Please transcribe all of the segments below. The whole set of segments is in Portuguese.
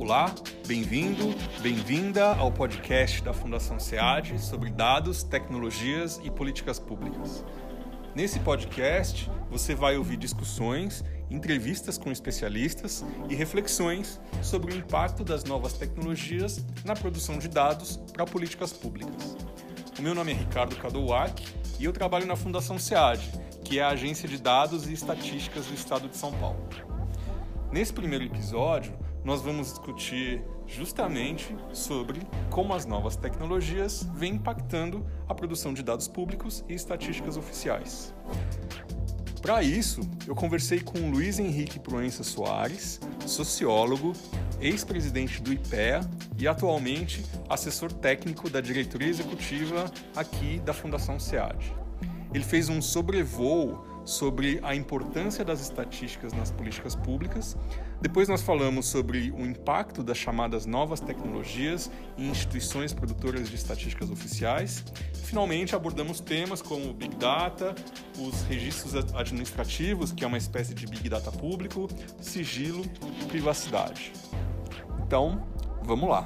Olá, bem-vindo, bem-vinda ao podcast da Fundação SEAD sobre dados, tecnologias e políticas públicas. Nesse podcast, você vai ouvir discussões, entrevistas com especialistas e reflexões sobre o impacto das novas tecnologias na produção de dados para políticas públicas. O meu nome é Ricardo Cadouac e eu trabalho na Fundação SEAD, que é a Agência de Dados e Estatísticas do Estado de São Paulo. Nesse primeiro episódio, nós vamos discutir justamente sobre como as novas tecnologias vêm impactando a produção de dados públicos e estatísticas oficiais. Para isso, eu conversei com o Luiz Henrique Proença Soares, sociólogo, ex-presidente do IPEA e atualmente assessor técnico da diretoria executiva aqui da Fundação SEAD. Ele fez um sobrevoo sobre a importância das estatísticas nas políticas públicas. Depois nós falamos sobre o impacto das chamadas novas tecnologias em instituições produtoras de estatísticas oficiais. Finalmente abordamos temas como Big Data, os registros administrativos, que é uma espécie de Big Data público, sigilo e privacidade. Então, vamos lá.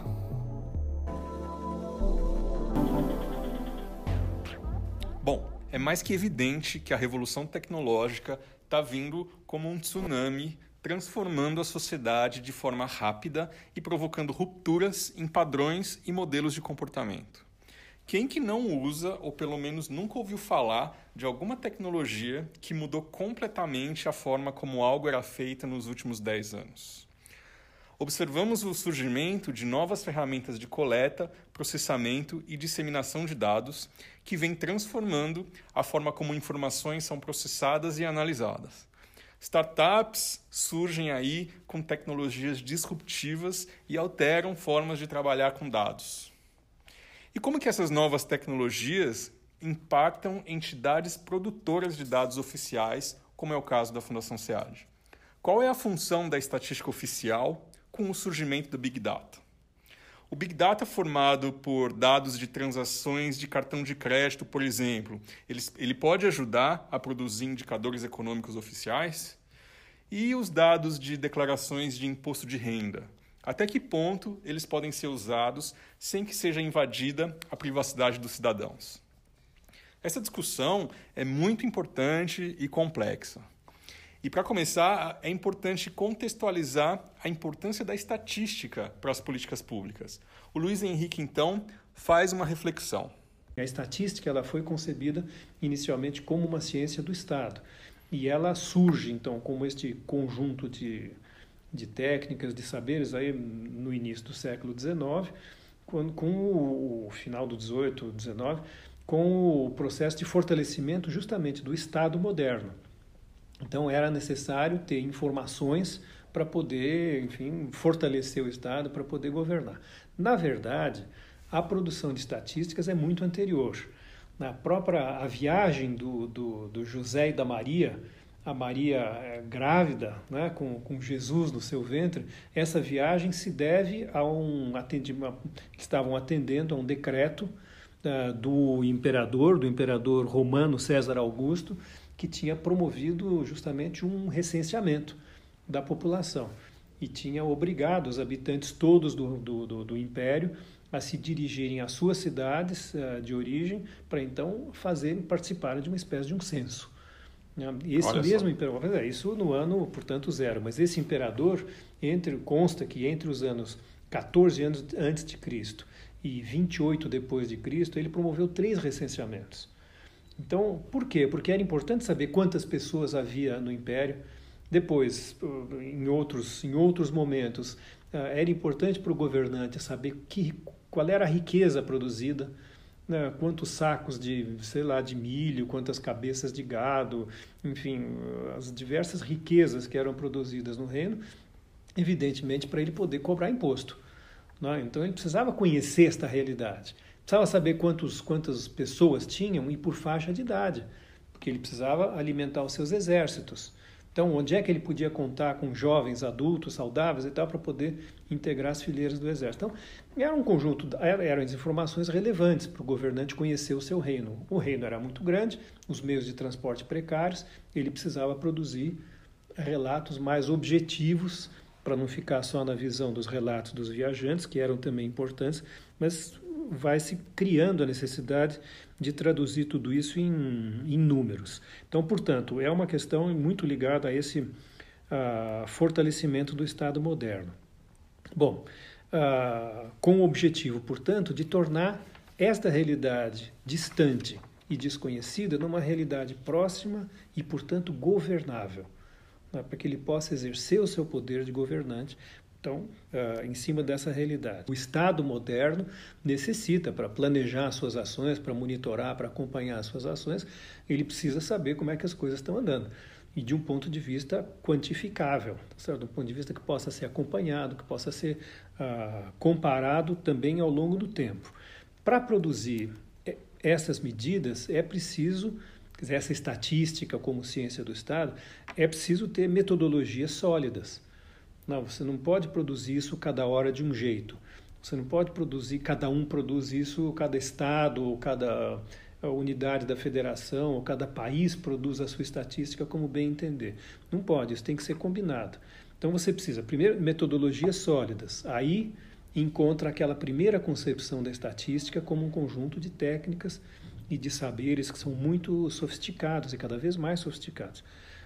Bom, é mais que evidente que a revolução tecnológica está vindo como um tsunami, transformando a sociedade de forma rápida e provocando rupturas em padrões e modelos de comportamento. Quem que não usa, ou pelo menos nunca ouviu falar, de alguma tecnologia que mudou completamente a forma como algo era feito nos últimos 10 anos? Observamos o surgimento de novas ferramentas de coleta, processamento e disseminação de dados que vêm transformando a forma como informações são processadas e analisadas. Startups surgem aí com tecnologias disruptivas e alteram formas de trabalhar com dados. E como que essas novas tecnologias impactam entidades produtoras de dados oficiais, como é o caso da Fundação SEAD? Qual é a função da estatística oficial com o surgimento do Big Data? O Big Data, formado por dados de transações de cartão de crédito, por exemplo, ele pode ajudar a produzir indicadores econômicos oficiais? E os dados de declarações de imposto de renda? Até que ponto eles podem ser usados sem que seja invadida a privacidade dos cidadãos? Essa discussão é muito importante e complexa. E, para começar, é importante contextualizar a importância da estatística para as políticas públicas. O Luiz Henrique, então, faz uma reflexão. A estatística ela foi concebida inicialmente como uma ciência do Estado. E ela surge, então, como este conjunto de técnicas, de saberes, aí no início do século XIX, com o final do XVIII, XIX, com o processo de fortalecimento justamente do Estado moderno. Então, era necessário ter informações para poder, enfim, fortalecer o Estado, para poder governar. Na verdade, a produção de estatísticas é muito anterior. A viagem do José e da Maria, a Maria grávida, né, com Jesus no seu ventre, essa viagem se deve a estavam atendendo a um decreto do imperador romano César Augusto, que tinha promovido justamente um recenseamento da população e tinha obrigado os habitantes todos do império a se dirigirem às suas cidades de origem para então participarem de uma espécie de um censo. Esse mesmo imperador, isso no ano, portanto, 0, mas esse imperador, consta que entre os anos 14 anos antes de Cristo e 28 depois de Cristo, ele promoveu 3 recenseamentos. Então, por quê? Porque era importante saber quantas pessoas havia no Império. Depois, em outros momentos, era importante para o governante saber qual era a riqueza produzida, né? Quantos sacos de milho, quantas cabeças de gado, enfim, as diversas riquezas que eram produzidas no reino, evidentemente para ele poder cobrar imposto, né? Então, ele precisava conhecer esta realidade. Precisava saber quantas pessoas tinham e por faixa de idade, porque ele precisava alimentar os seus exércitos. Então, onde é que ele podia contar com jovens, adultos, saudáveis e tal, para poder integrar as fileiras do exército? Então, era um conjunto, eram as informações relevantes para o governante conhecer o seu reino. O reino era muito grande, os meios de transporte precários, ele precisava produzir relatos mais objetivos para não ficar só na visão dos relatos dos viajantes, que eram também importantes, mas vai se criando a necessidade de traduzir tudo isso em números. Então, portanto, é uma questão muito ligada a esse fortalecimento do Estado moderno. Bom, com o objetivo, portanto, de tornar esta realidade distante e desconhecida numa realidade próxima e, portanto, governável, né, para que ele possa exercer o seu poder de governante, então, em cima dessa realidade. O Estado moderno necessita, para planejar suas ações, para monitorar, para acompanhar as suas ações, ele precisa saber como é que as coisas estão andando. E de um ponto de vista quantificável, certo? De um ponto de vista que possa ser acompanhado, que possa ser comparado também ao longo do tempo. Para produzir essas medidas, é preciso, quer dizer, essa estatística como ciência do Estado, é preciso ter metodologias sólidas. Não, você não pode produzir isso cada hora de um jeito. Você não pode produzir, cada um produz isso, cada estado, ou cada unidade da federação, ou cada país produz a sua estatística como bem entender. Não pode, isso tem que ser combinado. Então você precisa, primeiro, metodologias sólidas. Aí encontra aquela primeira concepção da estatística como um conjunto de técnicas e de saberes que são muito sofisticados e cada vez mais sofisticados.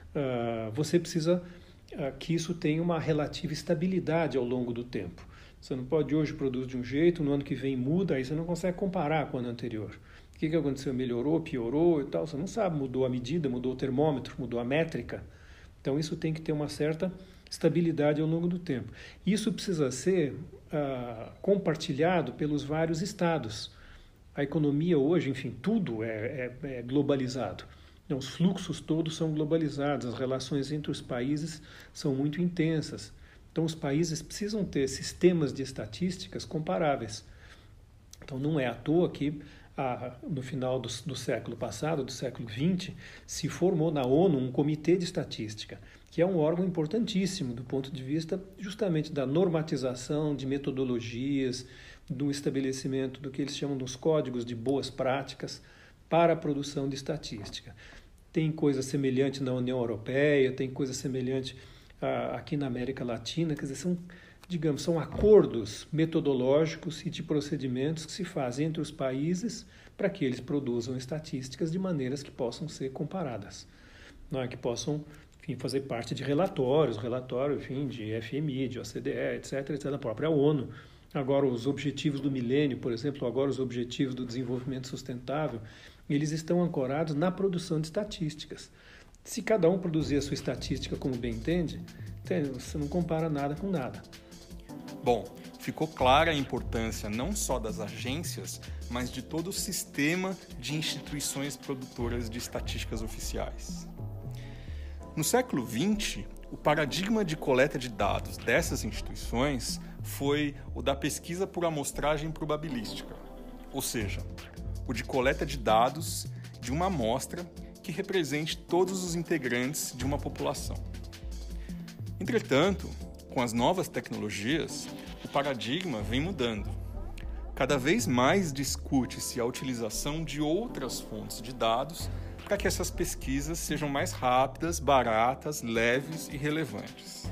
Você precisa que isso tenha uma relativa estabilidade ao longo do tempo. Você não pode hoje produzir de um jeito, no ano que vem muda, aí você não consegue comparar com o ano anterior. O que aconteceu? Melhorou, piorou e tal? Você não sabe, mudou a medida, mudou o termômetro, mudou a métrica. Então isso tem que ter uma certa estabilidade ao longo do tempo. Isso precisa ser compartilhado pelos vários estados. A economia hoje, enfim, tudo é globalizado. Os fluxos todos são globalizados, as relações entre os países são muito intensas. Então, os países precisam ter sistemas de estatísticas comparáveis. Então, não é à toa que, no final do século passado, do século XX, se formou na ONU um comitê de estatística, que é um órgão importantíssimo do ponto de vista justamente da normatização de metodologias, do estabelecimento do que eles chamam dos códigos de boas práticas para a produção de estatística. Tem coisa semelhante na União Europeia, tem coisa semelhante aqui na América Latina, quer dizer, são acordos metodológicos e de procedimentos que se fazem entre os países para que eles produzam estatísticas de maneiras que possam ser comparadas, não é? Que possam, enfim, fazer parte de relatórios, enfim, de FMI, de OCDE, etc., da própria ONU. Agora, os objetivos do milênio, por exemplo, agora os objetivos do desenvolvimento sustentável, eles estão ancorados na produção de estatísticas. Se cada um produzir a sua estatística como bem entende, você não compara nada com nada. Bom, ficou clara a importância não só das agências, mas de todo o sistema de instituições produtoras de estatísticas oficiais. No século XX, o paradigma de coleta de dados dessas instituições foi o da pesquisa por amostragem probabilística, ou seja, o de coleta de dados de uma amostra que represente todos os integrantes de uma população. Entretanto, com as novas tecnologias, o paradigma vem mudando. Cada vez mais discute-se a utilização de outras fontes de dados para que essas pesquisas sejam mais rápidas, baratas, leves e relevantes.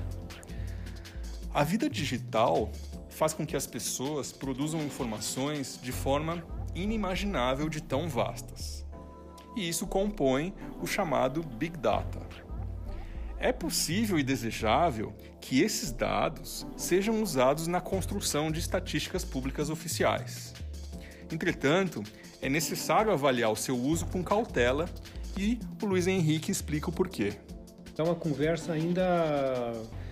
A vida digital faz com que as pessoas produzam informações de forma inimaginável de tão vastas. E isso compõe o chamado Big Data. É possível e desejável que esses dados sejam usados na construção de estatísticas públicas oficiais. Entretanto, é necessário avaliar o seu uso com cautela e o Luiz Henrique explica o porquê. É uma conversa ainda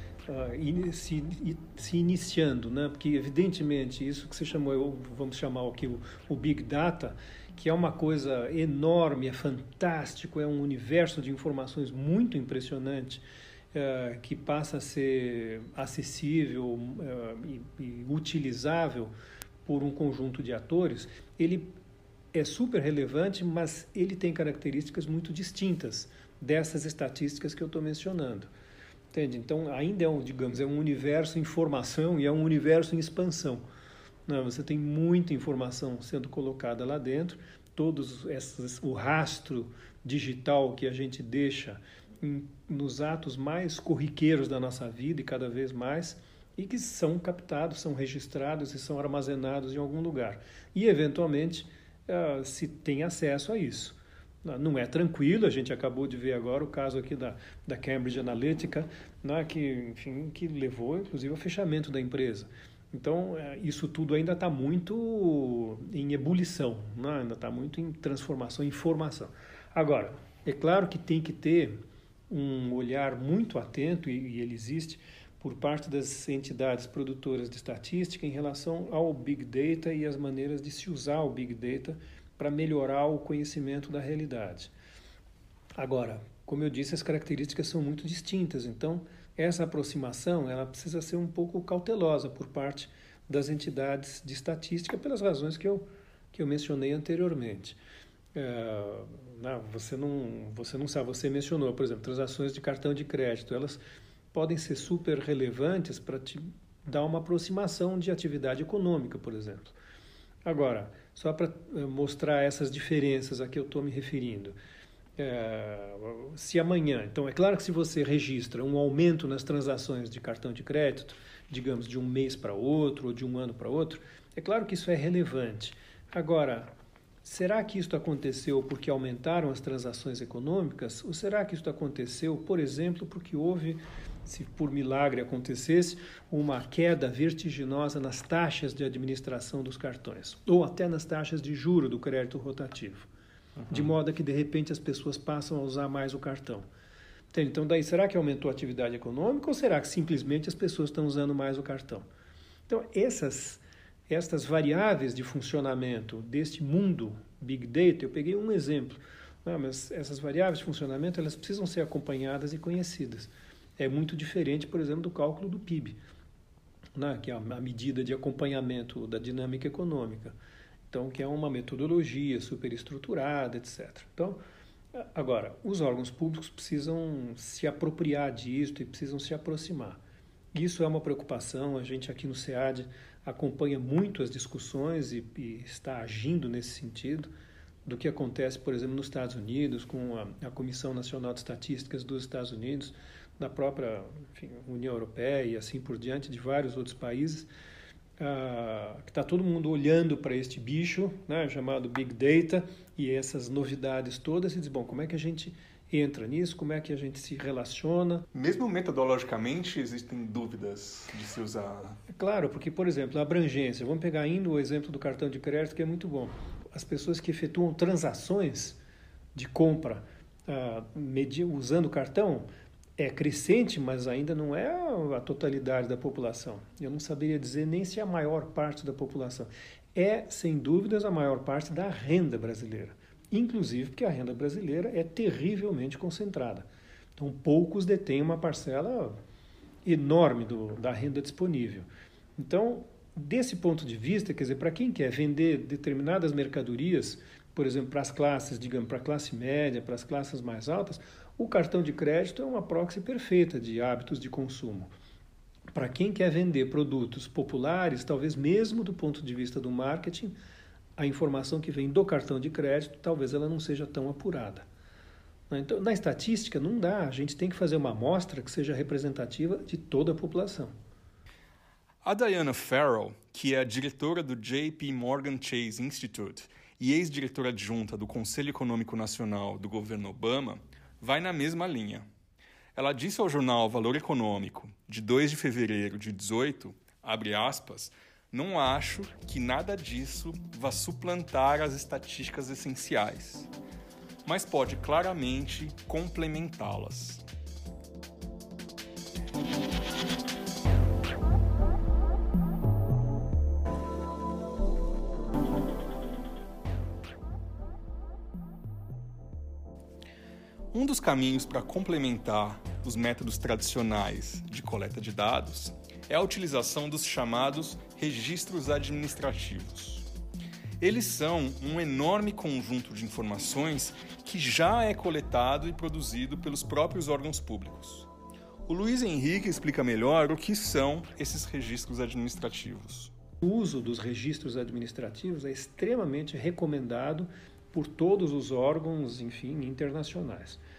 se iniciando, né? Porque evidentemente isso que você chamou, vamos chamar aqui o Big Data, que é uma coisa enorme, é fantástico, é um universo de informações muito impressionante, que passa a ser acessível e utilizável por um conjunto de atores. Ele é super relevante, mas ele tem características muito distintas dessas estatísticas que eu estou mencionando. Entende? Então, ainda é um universo em formação e é um universo em expansão. Você tem muita informação sendo colocada lá dentro, o rastro digital que a gente deixa nos atos mais corriqueiros da nossa vida e cada vez mais, e que são captados, são registrados e são armazenados em algum lugar. E, eventualmente, se tem acesso a isso. Não é tranquilo, a gente acabou de ver agora o caso aqui da Cambridge Analytica, né, que levou, inclusive, ao fechamento da empresa. Então, isso tudo ainda está muito em ebulição, né? Ainda está muito em transformação, em formação. Agora, é claro que tem que ter um olhar muito atento, e ele existe, por parte das entidades produtoras de estatística em relação ao Big Data e as maneiras de se usar o Big Data para melhorar o conhecimento da realidade. Agora, como eu disse, as características são muito distintas, então essa aproximação ela precisa ser um pouco cautelosa por parte das entidades de estatística pelas razões que eu mencionei anteriormente. Você não sabe, você mencionou, por exemplo, transações de cartão de crédito, elas podem ser super relevantes para te dar uma aproximação de atividade econômica, por exemplo. Agora, só para mostrar essas diferenças a que eu estou me referindo, se amanhã, então é claro que se você registra um aumento nas transações de cartão de crédito, digamos de um mês para outro ou de um ano para outro, é claro que isso é relevante. Agora, será que isso aconteceu porque aumentaram as transações econômicas? Ou será que isso aconteceu, por exemplo, porque houve, se por milagre acontecesse, uma queda vertiginosa nas taxas de administração dos cartões, ou até nas taxas de juro do crédito rotativo, de modo que, de repente, as pessoas passam a usar mais o cartão. Então, daí, será que aumentou a atividade econômica ou será que simplesmente as pessoas estão usando mais o cartão? Então, estas variáveis de funcionamento deste mundo Big Data, eu peguei um exemplo, mas essas variáveis de funcionamento elas precisam ser acompanhadas e conhecidas. É muito diferente, por exemplo, do cálculo do PIB, que é a medida de acompanhamento da dinâmica econômica. Então, que é uma metodologia superestruturada, etc. Então, agora, os órgãos públicos precisam se apropriar disso e precisam se aproximar. Isso é uma preocupação, a gente aqui no SEAD acompanha muito as discussões e está agindo nesse sentido do que acontece, por exemplo, nos Estados Unidos, com a Comissão Nacional de Estatísticas dos Estados Unidos, da própria União Europeia e assim por diante, de vários outros países, que está todo mundo olhando para este bicho, né, chamado Big Data, e essas novidades todas, e diz, bom, como é que a gente entra nisso, como é que a gente se relaciona. Mesmo metodologicamente existem dúvidas de se usar. É claro, porque, por exemplo, a abrangência, vamos pegar ainda o exemplo do cartão de crédito, que é muito bom. As pessoas que efetuam transações de compra usando o cartão, é crescente, mas ainda não é a totalidade da população. Eu não saberia dizer nem se é a maior parte da população. É, sem dúvidas, a maior parte da renda brasileira. Inclusive porque a renda brasileira é terrivelmente concentrada. Então, poucos detêm uma parcela enorme da renda disponível. Então, desse ponto de vista, quer dizer, para quem quer vender determinadas mercadorias, por exemplo, para as classes, digamos, para a classe média, para as classes mais altas, o cartão de crédito é uma proxy perfeita de hábitos de consumo. Para quem quer vender produtos populares, talvez mesmo do ponto de vista do marketing, a informação que vem do cartão de crédito, talvez ela não seja tão apurada. Então, na estatística, não dá. A gente tem que fazer uma amostra que seja representativa de toda a população. A Diana Farrell, que é a diretora do JP Morgan Chase Institute e ex-diretora adjunta do Conselho Econômico Nacional do governo Obama, vai na mesma linha. Ela disse ao jornal Valor Econômico, de 2 de fevereiro de 2018, abre aspas, não acho que nada disso vá suplantar as estatísticas essenciais, mas pode claramente complementá-las. Um dos caminhos para complementar os métodos tradicionais de coleta de dados é a utilização dos chamados registros administrativos. Eles são um enorme conjunto de informações que já é coletado e produzido pelos próprios órgãos públicos. O Luiz Henrique explica melhor o que são esses registros administrativos. O uso dos registros administrativos é extremamente recomendado por todos os órgãos, enfim, internacionais.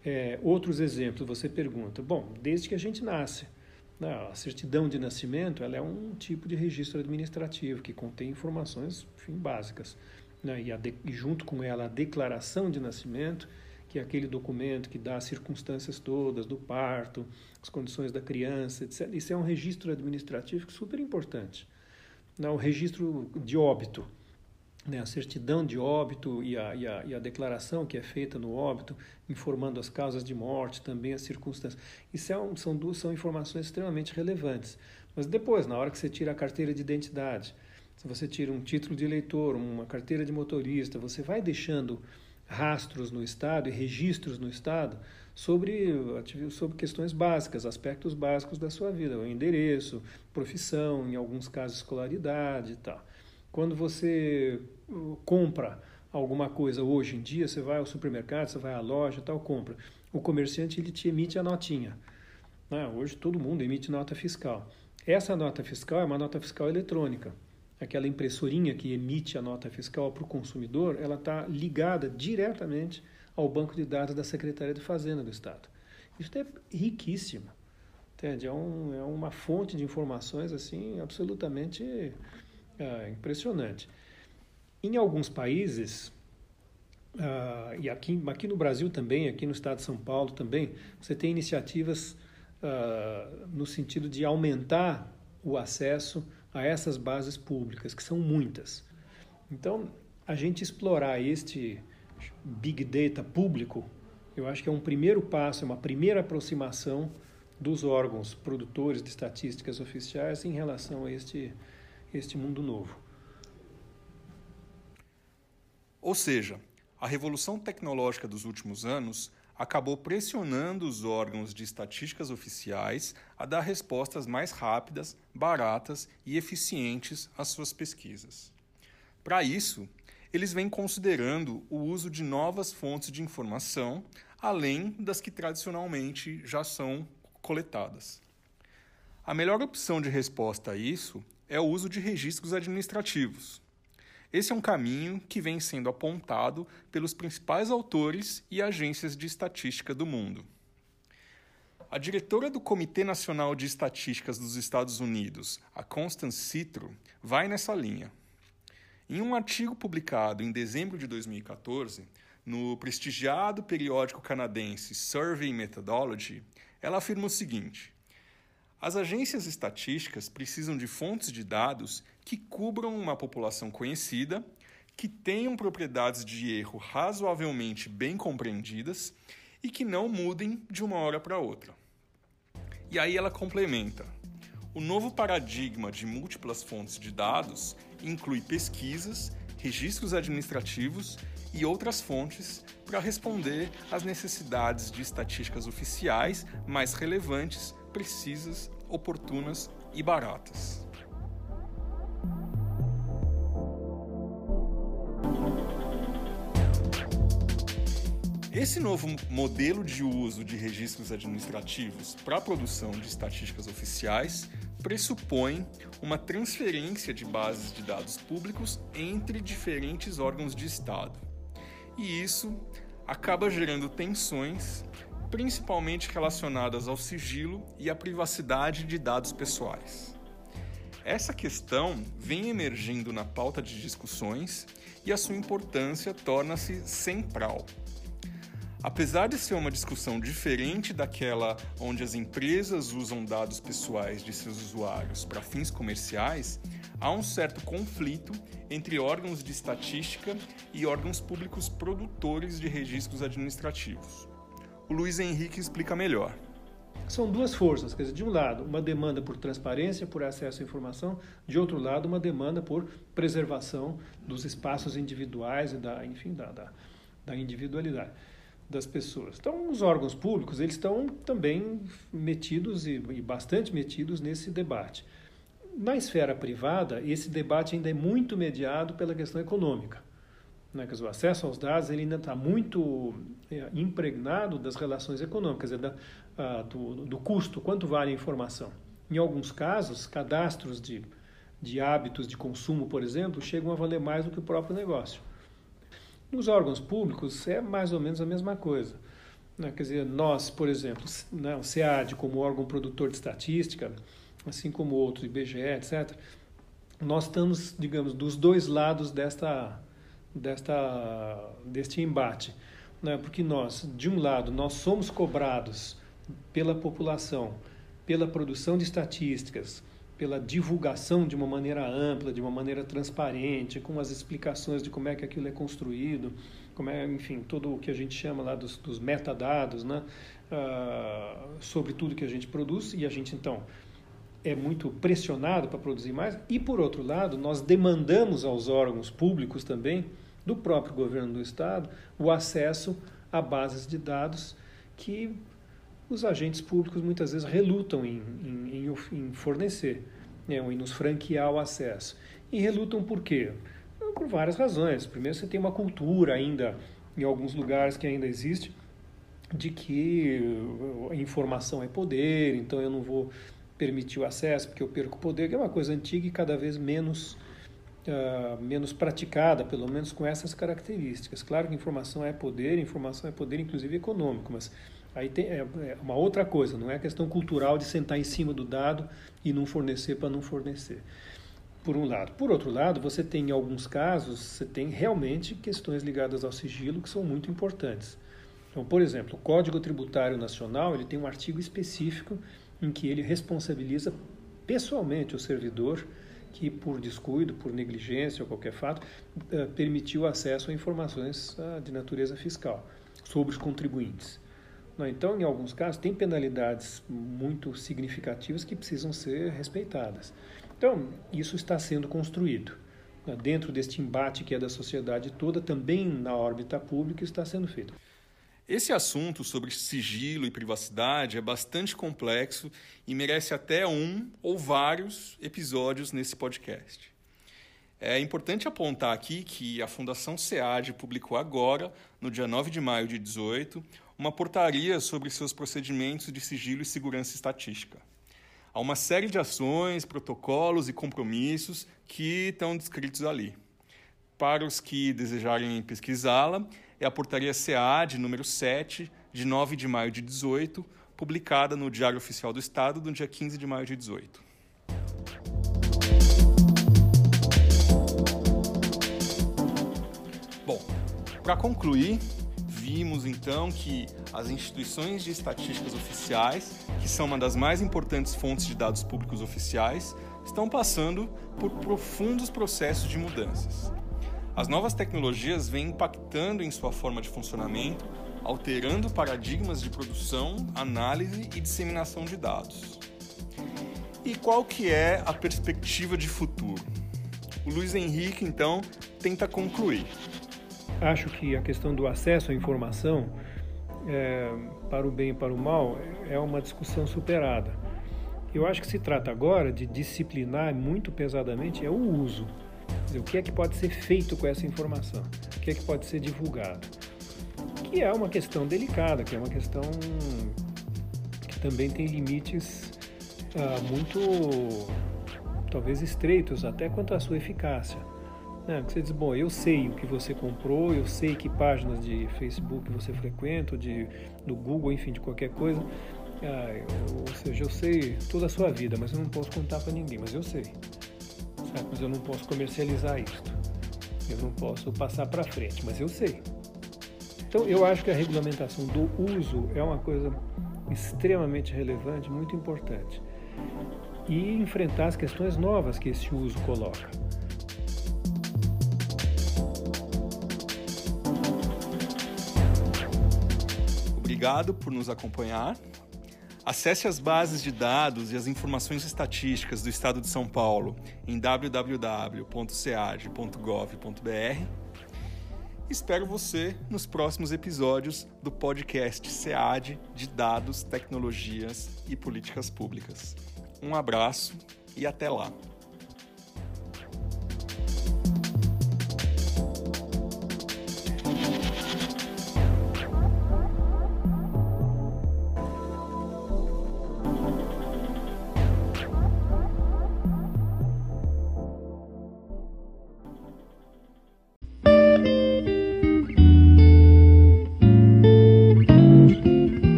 Outros exemplos, você pergunta, bom, desde que a gente nasce, né, a certidão de nascimento ela é um tipo de registro administrativo que contém informações, enfim, básicas, né, e junto com ela a declaração de nascimento, que é aquele documento que dá as circunstâncias todas do parto, as condições da criança, etc. Isso é um registro administrativo super importante. O registro de óbito, né, a certidão de óbito e a declaração que é feita no óbito, informando as causas de morte, também as circunstâncias. Isso são informações extremamente relevantes. Mas depois, na hora que você tira a carteira de identidade, se você tira um título de eleitor, uma carteira de motorista, você vai deixando rastros no Estado e registros no Estado sobre questões básicas, aspectos básicos da sua vida, o endereço, profissão, em alguns casos escolaridade e tal. Quando você compra alguma coisa hoje em dia, você vai ao supermercado, você vai à loja e tal, compra. O comerciante ele te emite a notinha. Hoje todo mundo emite nota fiscal. Essa nota fiscal é uma nota fiscal eletrônica. Aquela impressorinha que emite a nota fiscal para o consumidor, ela está ligada diretamente ao banco de dados da Secretaria de Fazenda do Estado. Isso é riquíssimo. Entende? É uma fonte de informações assim absolutamente impressionante. Em alguns países, e aqui no Brasil também, aqui no estado de São Paulo também, você tem iniciativas no sentido de aumentar o acesso a essas bases públicas, que são muitas. Então, a gente explorar este Big Data público, eu acho que é um primeiro passo, é uma primeira aproximação dos órgãos produtores de estatísticas oficiais em relação a este mundo novo. Ou seja, a revolução tecnológica dos últimos anos acabou pressionando os órgãos de estatísticas oficiais a dar respostas mais rápidas, baratas e eficientes às suas pesquisas. Para isso, eles vêm considerando o uso de novas fontes de informação, além das que tradicionalmente já são coletadas. A melhor opção de resposta a isso é o uso de registros administrativos. Esse é um caminho que vem sendo apontado pelos principais autores e agências de estatística do mundo. A diretora do Comitê Nacional de Estatísticas dos Estados Unidos, a Constance Citro, vai nessa linha. Em um artigo publicado em dezembro de 2014, no prestigiado periódico canadense Survey Methodology, ela afirma o seguinte: as agências estatísticas precisam de fontes de dados que cubram uma população conhecida, que tenham propriedades de erro razoavelmente bem compreendidas e que não mudem de uma hora para outra. E aí ela complementa: o novo paradigma de múltiplas fontes de dados inclui pesquisas, registros administrativos e outras fontes para responder às necessidades de estatísticas oficiais mais relevantes, precisas, oportunas e baratas. Esse novo modelo de uso de registros administrativos para a produção de estatísticas oficiais pressupõe uma transferência de bases de dados públicos entre diferentes órgãos de Estado. E isso acaba gerando tensões, principalmente relacionadas ao sigilo e à privacidade de dados pessoais. Essa questão vem emergindo na pauta de discussões e a sua importância torna-se central. Apesar de ser uma discussão diferente daquela onde as empresas usam dados pessoais de seus usuários para fins comerciais, há um certo conflito entre órgãos de estatística e órgãos públicos produtores de registros administrativos. O Luiz Henrique explica melhor. São duas forças, quer dizer, de um lado, uma demanda por transparência, por acesso à informação, de outro lado, uma demanda por preservação dos espaços individuais e da individualidade das pessoas. Então, os órgãos públicos, eles estão também metidos e bastante metidos nesse debate. Na esfera privada, esse debate ainda é muito mediado pela questão econômica. Quer dizer, o acesso aos dados ele ainda está muito impregnado das relações econômicas, do custo, quanto vale a informação. Em alguns casos, cadastros de hábitos de consumo, por exemplo, chegam a valer mais do que o próprio negócio. Nos órgãos públicos é mais ou menos a mesma coisa. né? Quer dizer, nós, por exemplo, né, o SEAD como órgão produtor de estatística, assim como outros, IBGE, etc., nós estamos, digamos, dos dois lados deste embate, né? Porque nós, de um lado, nós somos cobrados pela população, pela produção de estatísticas, pela divulgação de uma maneira ampla, de uma maneira transparente, com as explicações de como é que aquilo é construído, enfim, todo o que a gente chama lá dos metadados, né? Sobre tudo que a gente produz, e a gente, então, é muito pressionado para produzir mais. E, por outro lado, nós demandamos aos órgãos públicos também, do próprio governo do Estado, o acesso a bases de dados que os agentes públicos muitas vezes relutam em fornecer, né, ou em nos franquear o acesso. E relutam por quê? Por várias razões. Primeiro, você tem uma cultura ainda, em alguns lugares que ainda existe, de que a informação é poder, então eu não vou permitir o acesso porque eu perco o poder, que é uma coisa antiga e cada vez menos praticada, pelo menos com essas características. Claro que informação é poder inclusive econômico, mas aí tem uma outra coisa, não é a questão cultural de sentar em cima do dado e não fornecer para não fornecer. Por um lado. Por outro lado, você tem, em alguns casos, você tem realmente questões ligadas ao sigilo que são muito importantes. Então, por exemplo, o Código Tributário Nacional, ele tem um artigo específico em que ele responsabiliza pessoalmente o servidor que, por descuido, por negligência ou qualquer fato, permitiu acesso a informações de natureza fiscal sobre os contribuintes. Então, em alguns casos, tem penalidades muito significativas que precisam ser respeitadas. Então, isso está sendo construído. Dentro deste embate que é da sociedade toda, também na órbita pública está sendo feito. Esse assunto sobre sigilo e privacidade é bastante complexo e merece até um ou vários episódios nesse podcast. É importante apontar aqui que a Fundação SEAD publicou agora, no dia 9 de maio de 2018, uma portaria sobre seus procedimentos de sigilo e segurança estatística. Há uma série de ações, protocolos e compromissos que estão descritos ali. Para os que desejarem pesquisá-la, é a portaria SEAD número 7, de 9 de maio de 2018, publicada no Diário Oficial do Estado, no dia 15 de maio de 2018. Bom, para concluir, vimos então que as instituições de estatísticas oficiais, que são uma das mais importantes fontes de dados públicos oficiais, estão passando por profundos processos de mudanças. As novas tecnologias vêm impactando em sua forma de funcionamento, alterando paradigmas de produção, análise e disseminação de dados. E qual que é a perspectiva de futuro? O Luiz Henrique, então, tenta concluir. Acho que a questão do acesso à informação, para o bem e para o mal, é uma discussão superada. Eu acho que se trata agora de disciplinar muito pesadamente o uso. O que é que pode ser feito com essa informação? O que é que pode ser divulgado? Que é uma questão delicada, que é uma questão que também tem limites muito, talvez, estreitos, até quanto à sua eficácia. Você diz, bom, eu sei o que você comprou, eu sei que páginas de Facebook você frequenta, do Google, enfim, de qualquer coisa. Ou seja, eu sei toda a sua vida, mas eu não posso contar para ninguém, mas eu sei. Mas eu não posso comercializar isto, eu não posso passar para frente, mas eu sei. Então, eu acho que a regulamentação do uso é uma coisa extremamente relevante, muito importante. E enfrentar as questões novas que esse uso coloca. Obrigado por nos acompanhar. Acesse as bases de dados e as informações estatísticas do Estado de São Paulo em www.sead.gov.br. Espero você nos próximos episódios do podcast SEAD de Dados, Tecnologias e Políticas Públicas. Um abraço e até lá!